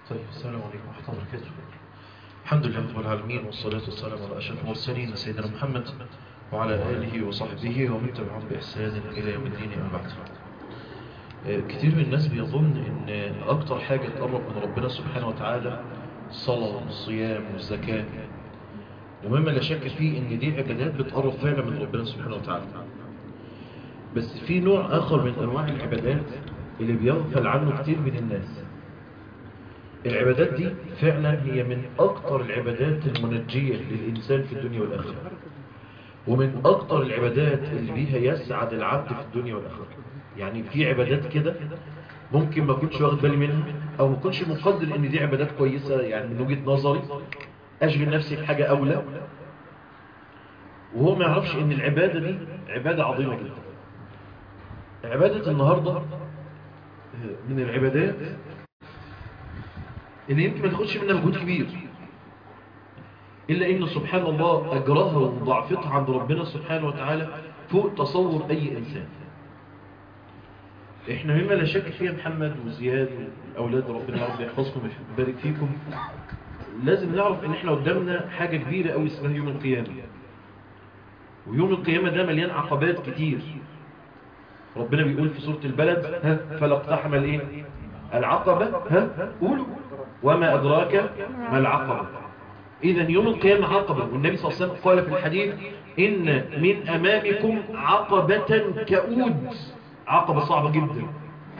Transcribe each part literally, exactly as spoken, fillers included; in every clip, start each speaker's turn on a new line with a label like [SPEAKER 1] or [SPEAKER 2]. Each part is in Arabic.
[SPEAKER 1] طيب، السلام عليكم ورحمة الله وبركاته. الحمد لله رب العالمين، والصلاة والسلام على أشرف المرسلين سيدنا محمد وعلى آله وصحبه ومن تبعهم بإحسان إلى يوم الدين. أما بعد، كتير من الناس بيظن إن أكتر حاجة تقرب من ربنا سبحانه وتعالى الصلاة والصيام والزكاة، ومما لا شك فيه إن دي عبادات بتقرب فعلا من ربنا سبحانه وتعالى. بس في نوع آخر من أنواع العبادات اللي بيغفل عنه كتير من الناس. العبادات دي فعلا هي من أكتر العبادات المنجية للإنسان في الدنيا والآخرة، ومن أكتر العبادات اللي بيها يسعد العبد في الدنيا والآخرة. يعني في عبادات كده ممكن ما كنتش واخد بالي منها، أو ما كنتش مقدر إن دي عبادات كويسة، يعني من وجهة نظري أشغل نفسي بحاجة أولى، وهو ما يعرفش إن العبادة دي عبادة عظيمة جدا. عبادة النهاردة من العبادات اللي يمكن ما تاخدش منها مجهود كبير، إلا إن سبحان الله أجرها وضعفتها عند ربنا سبحانه وتعالى فوق تصور أي إنسان. إحنا مما لا شك فيها محمد وزياد والأولاد، ربنا يا رب يحفظكم ويبارك فيكم، لازم نعرف إن إحنا قدامنا حاجة كبيرة أوي اسمها يوم القيامة. ويوم القيامة ده مليان عقبات كتير. ربنا بيقول في سورة البلد: ها فلا اقتحم الإيه؟ العقبة. ها قولوا وما أدراك ما العقبة. إذن يوم القيامة عقبة، والنبي صلى الله عليه وسلم قال في الحديث: إن من أمامكم عقبة كؤود. عقبة صعبة جدا.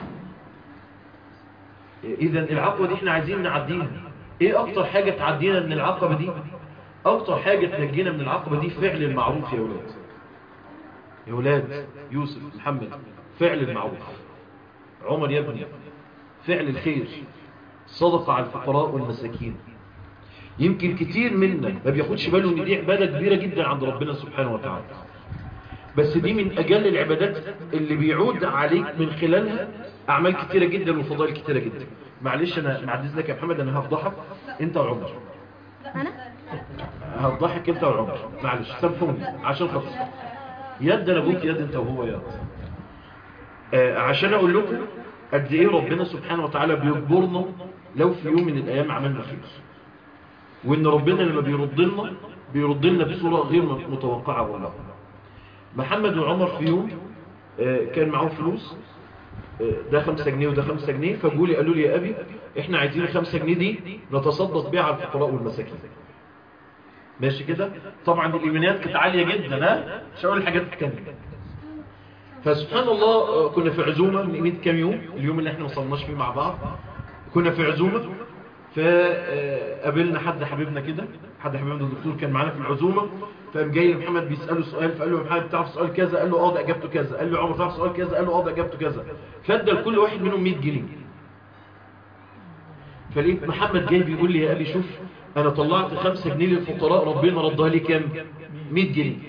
[SPEAKER 1] إذن العقبة دي إحنا عايزين نعديها. إيه أكتر حاجة تعدينا من العقبة دي؟ أكتر حاجة تنجينا من العقبة دي فعل المعروف يا أولاد. يا أولاد يوسف محمد، فعل المعروف. عمر يا ابني، فعل الخير، صدقة على الفقراء والمساكين. يمكن كتير منا ما بياخدش باله ان دي عبادة كبيرة جدا عند ربنا سبحانه وتعالى، بس دي من اجل العبادات اللي بيعود عليك من خلالها اعمال كتيرة جدا وفضائل كتيرة جدا. معلش انا بعد اذنك يا محمد، انا هفضحك انت وعمر.
[SPEAKER 2] انا
[SPEAKER 1] هفضحك انت وعمر، معلش سامحوني عشان خاطر يد انا ابوك يد انت وهو يد. آه عشان اقول لكم قد ايه ربنا سبحانه وتعالى بيجبرنا لو في يوم من الايام عملنا خير، وإن ربنا لما بيرد لنا بيرد لنا بصورة غير متوقعة. والله محمد وعمر في يوم كان معهم فلوس، ده خمسة جنيه وده خمسة جنيه، فقولي قالوا لي: يا أبي إحنا عايزين خمسة جنيه دي نتصدق بيها على الفقراء والمساكين. ماشي كده؟ طبعا الإيمانيات كانت عالية جدا، ها؟ مش هقول الحاجات التانية. فسبحان الله كنا في عزومة من قيمة كام يوم، اليوم اللي إحنا ما صلناش فيه مع بعض، كنا في عزومة، فقابلنا حد حبيبنا كده، حد حبيبنا الدكتور كان معانا في العزومه، فقام جاي محمد بيساله سؤال، فقال له: يا محمد تعرف سؤال كذا؟ قال له: اه ده اجابته كذا. قال له: عمر تعرف سؤال كذا؟ قال له: اه ده اجابته كذا. فادى لكل واحد منهم مية جنيه. فلقيت محمد جاي بيقول لي: يا ابي شوف، انا طلعت خمسة جنيه للفقراء، ربنا ردها لي كام؟ مية جنيه.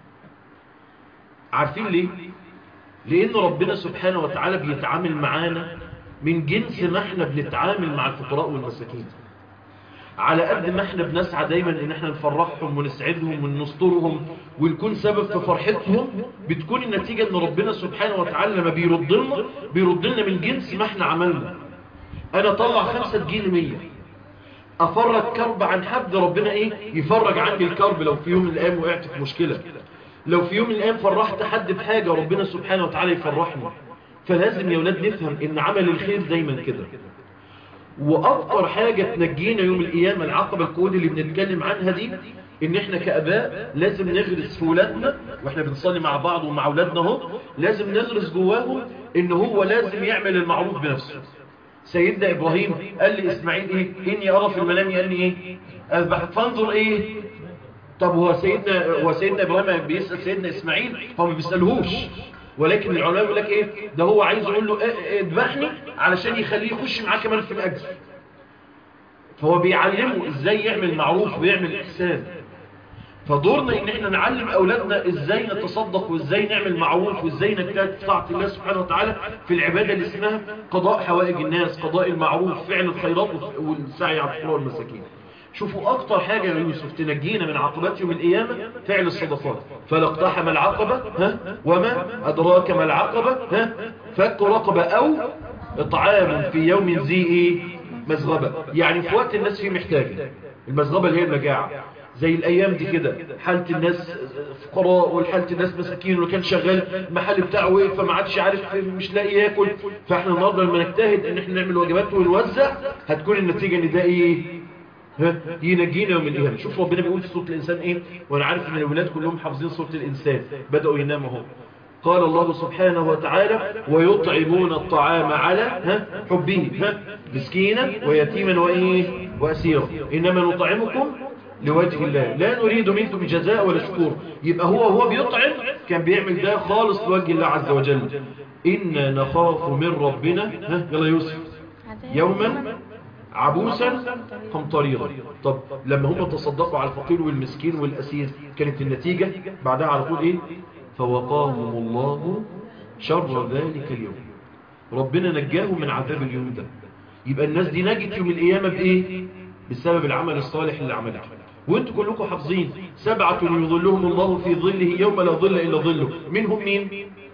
[SPEAKER 1] عارفين ليه؟ لان ربنا سبحانه وتعالى بيتعامل معانا من جنس ما احنا بنتعامل مع الفقراء والمساكين. على قد ما احنا بنسعى دايما ان احنا نفرحهم ونسعدهم ونسترهم ونكون سبب في فرحتهم، بتكون النتيجة ان ربنا سبحانه وتعالى لما بيرد لنا بيرد لنا من جنس ما احنا عملنا. انا طلع خمسة تجيني مية، افرج كرب عن حد، ربنا ايه؟ يفرج عني الكرب. لو في يوم من الايام وقعت في مشكلة، لو في يوم من الايام فرحت حد بحاجة، ربنا سبحانه وتعالى يفرحني. فلازم يا ولاد نفهم ان عمل الخير دايما كده. واكتر حاجة تنجينا يوم القيامة، العقبة الكود اللي بنتكلم عنها دي، ان احنا كاباء لازم نغرس في ولادنا، واحنا بنصلي مع بعض ومع اولادنا اهو، لازم نغرس جواهم ان هو لازم يعمل المعروف بنفسه. سيدنا ابراهيم قال لاسماعيل ايه؟ اني ارى في المنام اني ايه؟ اذبحك فانظر ايه؟ طب هو سيدنا هو سيدنا ابراهيم بيسال سيدنا اسماعيل، هو ما بيسالهوش، ولكن العلماء يقول لك ايه؟ ده هو عايز يقول له اذبحني علشان يخليه يخش معاه كمان في الاجر. فهو بيعلمه ازاي يعمل معروف ويعمل احسان. فدورنا ان احنا نعلم اولادنا ازاي نتصدق وازاي نعمل معروف وازاي نجتهد في طاعه الله سبحانه وتعالى في العباده اللي اسمها قضاء حوائج الناس، قضاء المعروف، فعل الخيرات والسعي على الفقراء والمساكين. شوفوا اكتر حاجه يا يوسف تنجينا من عقبات يوم القيامه فعل الصدقات. فلا اقتحم العقبه، ها وما ادراك ما العقبه، ها فك رقبه او اطعام في يوم ذي ايه مزغبة، يعني في وقت الناس فيه محتاجة. المزغبة اللي هي المجاعة، زي الايام دي كده، حالة الناس فقراء والحالة الناس مساكين، واللي كان شغال المحل بتاعه وقف فما عادش عارف مش لاقي ياكل. فاحنا النهارده لما نجتهد ان احنا نعمل واجبات ونوزع، هتكون النتيجة ان ده ايه؟ ها ينجينا يوم القيامة. شوف ربنا بيقول في سورة الانسان ايه، وانا عارف ان الولاد كلهم حافظين سورة الانسان، بدأوا يناموا اهو. قال الله سبحانه وتعالى ويطعمون الطعام على ها حبه، ها مسكينا ويتيما وايه واسيرا، انما نطعمكم لوجه الله لا نريد منكم جزاء ولا شكور. يبقى هو هو بيطعم كان بيعمل ده خالص لوجه الله عز وجل. إنا نخاف من ربنا، ها يلا يوسف، يوما عبوسا قمطريرا. طب لما هم تصدقوا على الفقير والمسكين والأسير، كانت النتيجة بعدها على طول ايه؟ فوقاهم الله شر ذلك اليوم، ربنا نجاهم من عذاب اليوم ده. يبقى الناس دي نجت يوم القيامة بإيه؟ بسبب العمل الصالح اللي عمله. وانتوا كلكم حافظين سبعة يظلهم الله في ظله يوم لا ظل إلا ظله. منهم مين؟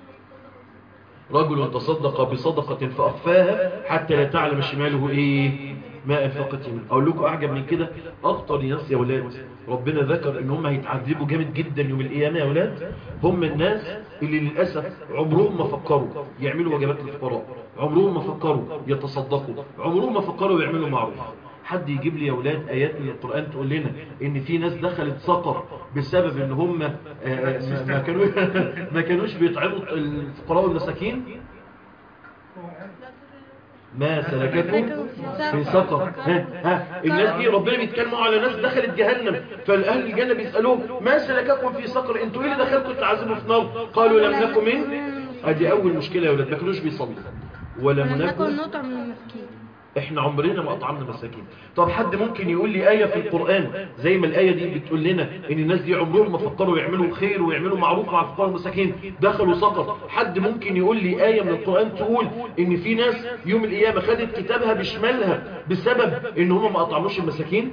[SPEAKER 1] رجل تصدق بصدقة فأخفاها حتى لا تعلم شماله ايه ما أنفقت يمينه. اقول لكم اعجب من كده، اخطر ناس يا ولاد ربنا ذكر ان هم هيتعذبوا جامد جدا يوم القيامة يا ولاد، هم الناس اللي للأسف عمرهم ما فكروا يعملوا واجبات للفقراء، عمرهم ما فكروا يتصدقوا، عمرهم ما فكروا يعملوا معروف. حد يجيب لي يا ولاد آيات من القرآن تقول لنا ان في ناس دخلت سقر بسبب ان هم ما كانوا ما كانوش بيطعموا الفقراء والمساكين؟ ما سلككم في سقر؟ ها ها الناس دي ربنا بيتكلموا على ناس دخلت جهنم، فالاهل الجنه بيسالوهم ما سلككم في سقر، انتوا ايه اللي دخلكم تعذبوا في نار؟ قالوا لم نكن من. ادي اول مشكله يا ولاد، ما كانوش بيصلوا ولم نكن نطعم المسكين. احنا عمرنا ما اطعمنا مساكين. طب حد ممكن يقول لي آية في القرآن زي ما الآية دي بتقول لنا ان الناس دي عمرهم ما فكروا يعملوا خير ويعملوا معروف مع الفقراء والمساكين دخلوا سقر؟ حد ممكن يقول لي آية من القرآن تقول ان في ناس يوم القيامة خدت كتابها بشمالها بسبب ان هم ما اطعموش المساكين؟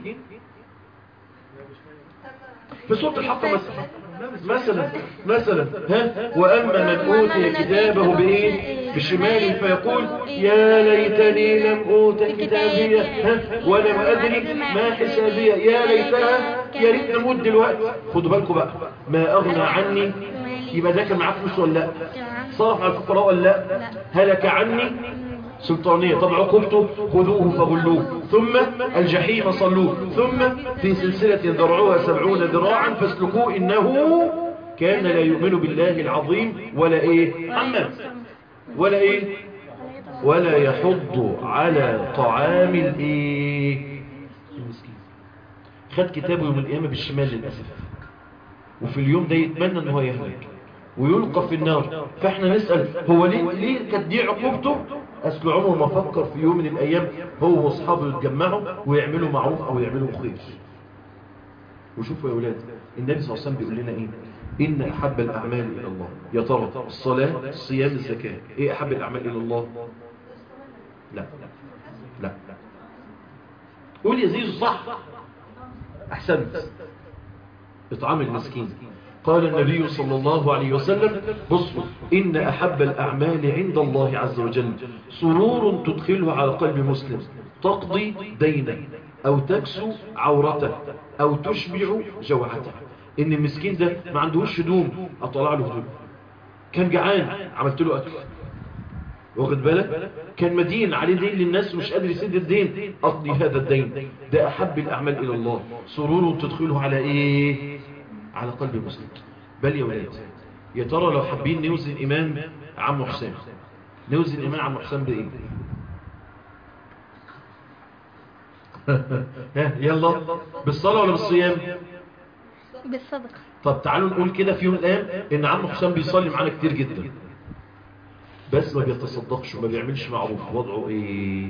[SPEAKER 1] في سورة الحق مثلا مثلا مثلا ها واما من اوتي كتابه بايه بشمال فيقول يا ليتني لم اوت كتابيه ها ولم ادري ما حسابيه يا ليتها يا ريت نموت دلوقتي. خدوا بالكم بقى، ما اغنى عني، يبقى ده كان معاه فلوس ولا لا؟ صرف على الفقراء ولا لا؟ هلك عني سلطانية. طب عقوبته خذوه فغلوه ثم الجحيم صلوه ثم في سلسلة ذرعها سبعون ذراعا فاسلكوه إنه كان لا يؤمن بالله العظيم ولا إيه محمد ولا إيه ولا يحض على طعام الإيه المسكين. خد كتابه يوم القيامة بالشمال للأسف، وفي اليوم ده يتمنى أنه يهلك ويلقى في النار. فاحنا نسأل هو ليه ليه كانت دي عقوبته؟ أصل عمره ما فكر في يوم من الأيام هو واصحابه يتجمعوا ويعملوا معروف أو يعملوا خير. وشوفوا يا أولاد النبي صلى الله عليه وسلم بيقول لنا إيه؟ إن أحب الأعمال إلى الله. يا ترى الصلاة الصيام الزكاة إيه أحب الأعمال إلى الله؟ لا لا قول يا زيزو صح أحسنت. إطعام المسكين. قال النبي صلى الله عليه وسلم بصوا إن أحب الأعمال عند الله عز وجل سرور تدخله على قلب مسلم تقضي دينه أو تكسو عورته أو تشبع جوعته. إن المسكين ده ما عندهوش هدوم أطلع له هدوم، كان جعان عملت له أكل، واخد بالك، كان مدين عليه دين للناس ومش قادر يسد الدين، أقضي هذا الدين. ده أحب الأعمال إلى الله، سرور تدخله على إيه؟ على قلب مسلم. بل يا ولاد يا ترى لو حابين نوزن إمام عم حسين، نوزن إمام عم حسين بإيه؟ ها يلا بالصلاة ولا بالصيام؟
[SPEAKER 2] بالصدقة.
[SPEAKER 1] طب تعالوا نقول كده في يوم من الأيام إن عم حسين بيصلي معانا كتير جدا بس ما بيتصدقش وما بيعملش معروف، وضعه إيه؟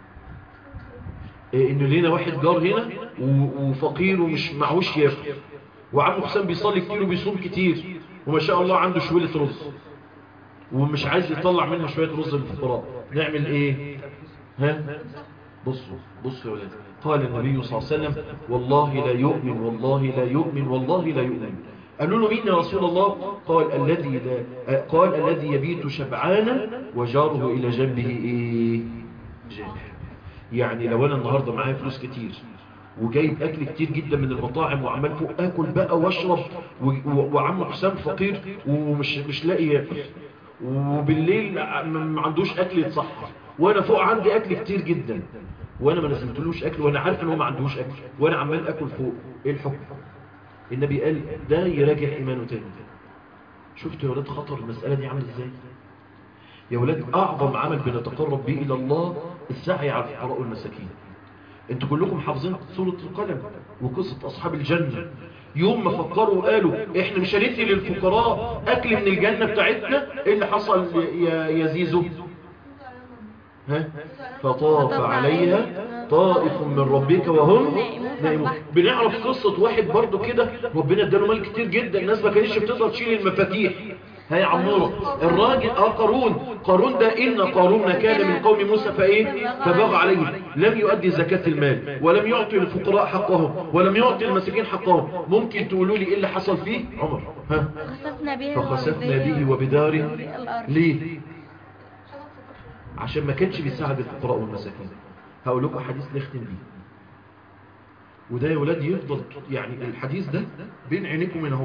[SPEAKER 1] إيه إنه لينا واحد جار هنا وفقير ومش معهوش ياكل، وعم حسين بيصلي كتير وبيصوم كتير وما شاء الله عنده شوية رز ومش عايز يطلع منها شوية رز للفقراء، نعمل ايه؟ ها؟ بصوا بصوا يا ولاد، قال النبي صلى الله عليه وسلم والله لا يؤمن والله لا يؤمن والله لا يؤمن. قالوا له مين يا رسول الله؟ قال الذي لا قال الذي يبيت شبعانا وجاره إلى جنبه ايه؟ جائع. يعني لو انا النهارده معايا فلوس كتير وجايب اكل كتير جدا من المطاعم وعمال فوق اكل بقى واشرب وعم حسام فقير ومش مش لاقي ياكل، وبالليل ما عندوش اكل يتصحر، وانا فوق عندي اكل كتير جدا وانا ما نزلتلوش اكل وانا عارف ان هو ما عندوش اكل وانا عمال اكل فوق، ايه الحكم؟ النبي قال ده يراجع ايمانه تاني. شفتوا يا ولاد خطر المساله دي عامل ازاي؟ يا ولاد اعظم عمل بنتقرب به الى الله السعي على الفقراء والمساكين. انتوا كلكم حافظين سورة القلم وقصة اصحاب الجنة، يوم ما فكروا وقالوا احنا مش هندي للفقراء اكل من الجنة بتاعتنا، ايه اللي حصل يا يزيزو؟ ها؟ فطاف عليها طائف من ربك وهم نائمون. بنعرف قصة واحد برضو كده ربنا اداله مال كتير جدا، الناس ما كانتش بتقدر تشيل المفاتيح. هاي عمورة الراجل اه قارون قارون ده إن قارون كان من قوم موسى فايه فبغى عليه، لم يؤدي زكاة المال ولم يعطي الفقراء حقهم ولم يعطي المساكين حقهم. ممكن تقولوا لي ايه اللي حصل فيه عمر؟ ها؟ فخسفنا به وبداره. ليه؟ عشان ما كانش بيساعد الفقراء والمساكين. هقول لكم حديث نختم بيه، وده يا ولاد يفضل يعني الحديث ده بين عينيكم من اهو.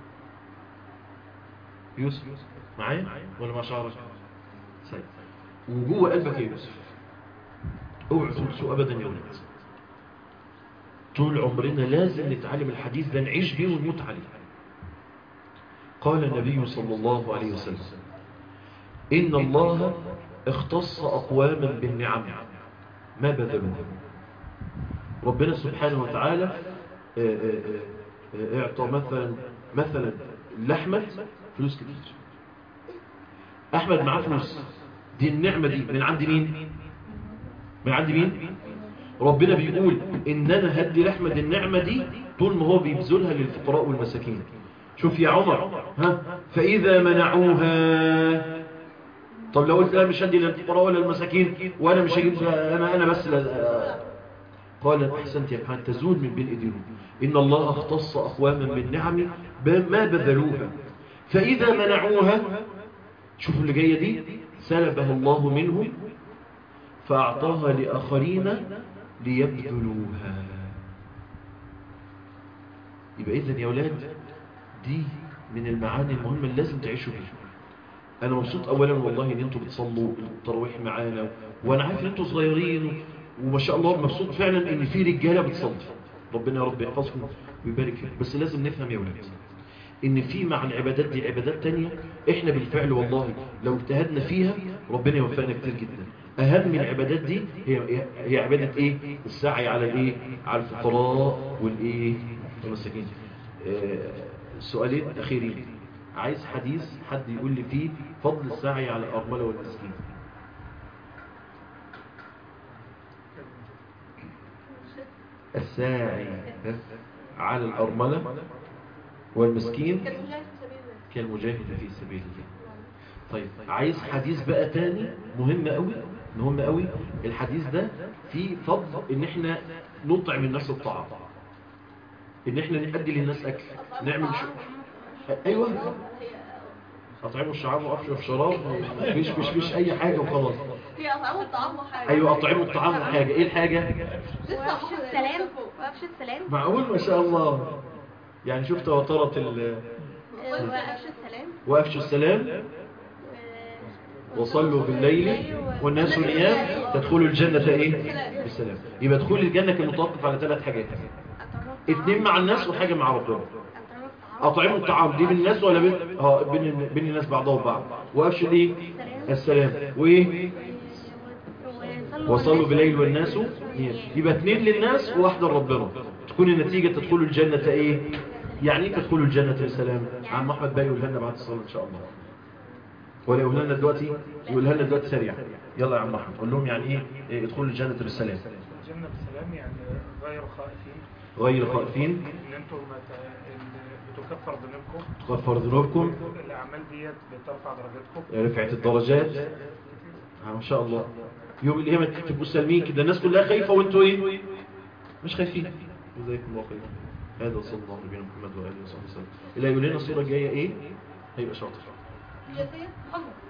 [SPEAKER 1] يوسف معايا ولا مع شعرك؟ سيد وجوه قلبك يا يوسف اوعوا تنسوا ابدا يا ولاد، طول عمرنا لازم نتعلم الحديث ده نعيش بيه ونموت عليه. قال النبي صلى الله عليه وسلم إن الله اختص أقواما بالنعم ما بذلوها. ربنا سبحانه وتعالى اعطى مثلا مثلا لأحمد فلوس كتير، أحمد معاه فلوس، دي النعمة دي من عند مين؟ من عند مين؟ ربنا بيقول إن أنا هدي لأحمد النعمة دي طول ما هو بيبذلها للفقراء والمساكين. شوف يا عمر ها فإذا منعوها، طب لو قلت لا مش هدي للفقراء ولا المساكين وانا مش هجيب انا انا بس لا. قال احسنت يا محمد تزول من بين ايديهم ان الله اختص اقواما من نعم ما بذلوها فاذا منعوها، شوفوا اللي جايه دي سلبه الله منهم فاعطاها لاخرين ليبذلوها. يبقى اذا يا اولاد دي من المعاني المهمه اللي لازم تعيشوا بيها. انا مبسوط اولا والله ان انتوا بتصلوا التراويح معانا، وانا عارف ان انتوا صغيرين وما شاء الله مبسوط فعلا ان في رجاله بتصلي، ربنا يا رب يحفظكم ويبارك فيكم. بس لازم نفهم يا ولاد ان في مع العبادات دي عبادات تانية احنا بالفعل والله لو اجتهدنا فيها ربنا يوفقنا كتير جدا. اهم من العبادات دي هي هي عباده ايه؟ السعي على الايه؟ على الفقراء والايه؟ والمساكين. آه سؤالين اخيرين، عايز حديث حد يقول لي فيه فضل السعي على الأرملة والمسكين. الساعي على الأرملة والمسكين كالمجاهد في سبيل الله. طيب عايز حديث بقى تاني مهم قوي مهم قوي، الحديث ده فيه فضل ان احنا نطعم الناس الطعام، ان احنا نؤدي للناس اكل، نعمل شو ايوه اطعموا الشعاب وافشوا الشراب، مش مش مش اي حاجه وخلاص.
[SPEAKER 3] هي اطعموا الطعام وحاجه.
[SPEAKER 1] ايوه اطعموا الطعام وحاجه، ايه الحاجه؟
[SPEAKER 2] وافشوا السلام وافشوا السلام.
[SPEAKER 1] معقول ما شاء الله، يعني شفت وطرت ال
[SPEAKER 2] وافشوا السلام
[SPEAKER 1] وافشوا السلام وصلوا بالليل والناس نيام تدخلوا الجنه ايه؟ بالسلام. يبقى دخول الجنه كان متوقف على ثلاث حاجات، اتنين مع الناس وحاجه مع ربنا. اطعموا الطعام دي بين الناس ولا بين اه بين بين الناس بعضها وبعض، وافشوا ايه؟ السلام. وايه؟ وصلوا بالليل والناس نيام. يبقى اثنين للناس وواحده لربنا، تكون النتيجه تدخلوا الجنه ايه؟ يعني ايه تدخلوا الجنه بسلام؟ عم احمد بقى يقولها لنا بعد الصلاه ان شاء الله، ولا يقولها لنا دلوقتي؟ يقولها لنا دلوقتي سريع. يلا يا عم احمد قول لهم يعني ايه ادخلوا الجنه بالسلام.
[SPEAKER 4] الجنه بالسلام يعني غير خائفين
[SPEAKER 1] غير خائفين
[SPEAKER 4] ان انتم بتكفر ذنوبكم
[SPEAKER 1] تكفر ذنوبكم،
[SPEAKER 4] الاعمال ديت بترفع درجاتكم،
[SPEAKER 1] رفعت الدرجات ما شاء الله. يوم القيامه تبقوا سالمين كده، الناس كلها خايفه وانتوا ايه؟ مش خايفين. جزاكم الله خير. هذا صلى الله عليه محمد واله وصحبه وسلم. اللي هيقول لنا الصوره الجايه ايه؟ هيبقى شاطر.
[SPEAKER 3] يا سيد محمد